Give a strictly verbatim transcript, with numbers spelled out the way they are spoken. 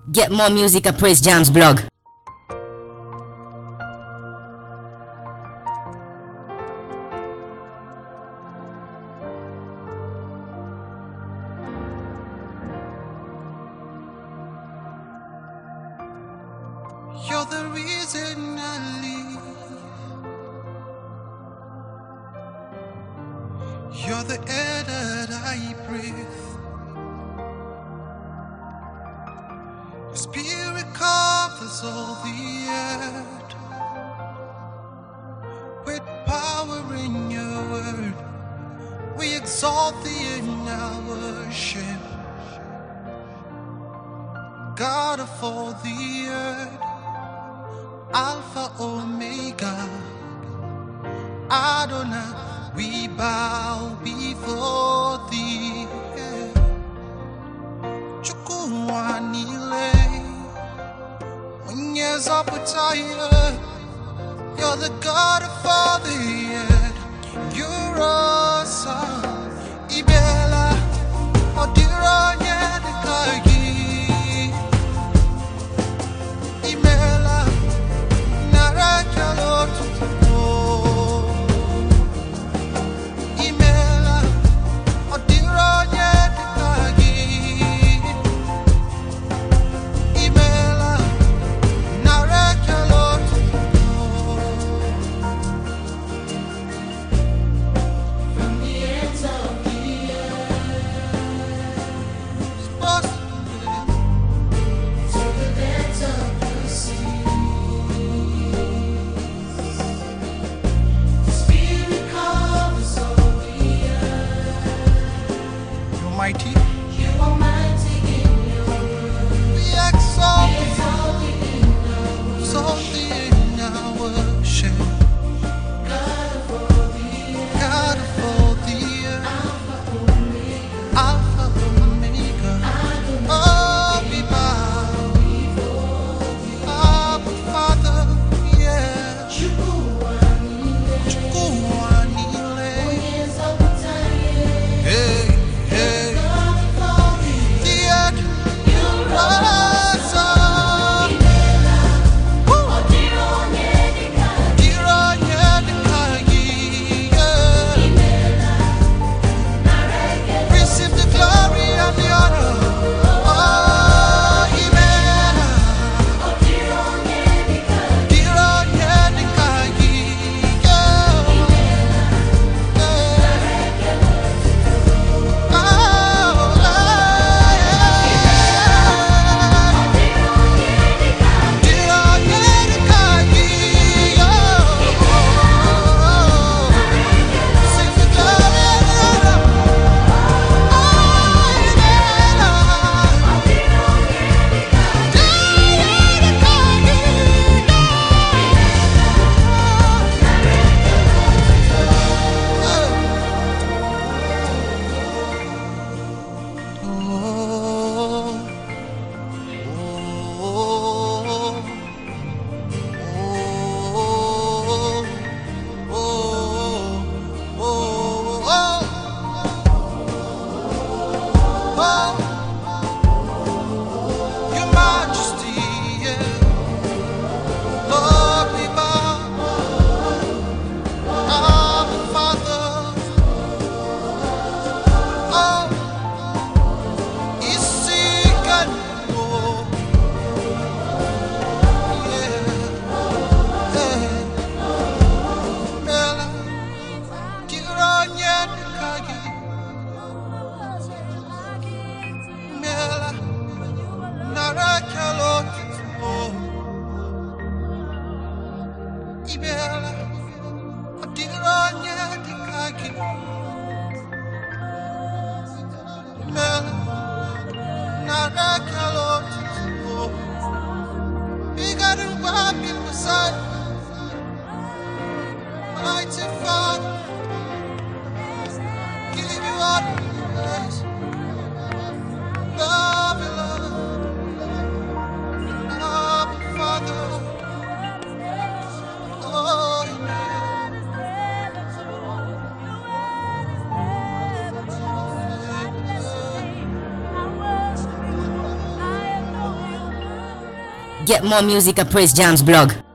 Get more music at Praise Jam's blog. You're the reason I live. You're the air that I breathe. Your spirit covers all the earth. With power in your word, we exalt thee in our worship. God of all the earth, Alpha Omega, Adonai, we bow before thee. Chukwuanile, Unyeza Putaya, you're the God of all the earth. You're awesome. Ibela, Odira Yedekagi, Imela, Narakalotu. Mighty. You are mighty in your word. We exalt thee, exalt thee in our worship. God of all the earth, God of all the earth, Alpha Omega, Alpha Omega. Oh, we bow before thee, Abba Father, yeah. Chukwuanile, Chukwuanile, hey. Mighty Father, give you all the praise. Love you, Lord. Abba Father. Oh, Get more music at Praise Jams blog.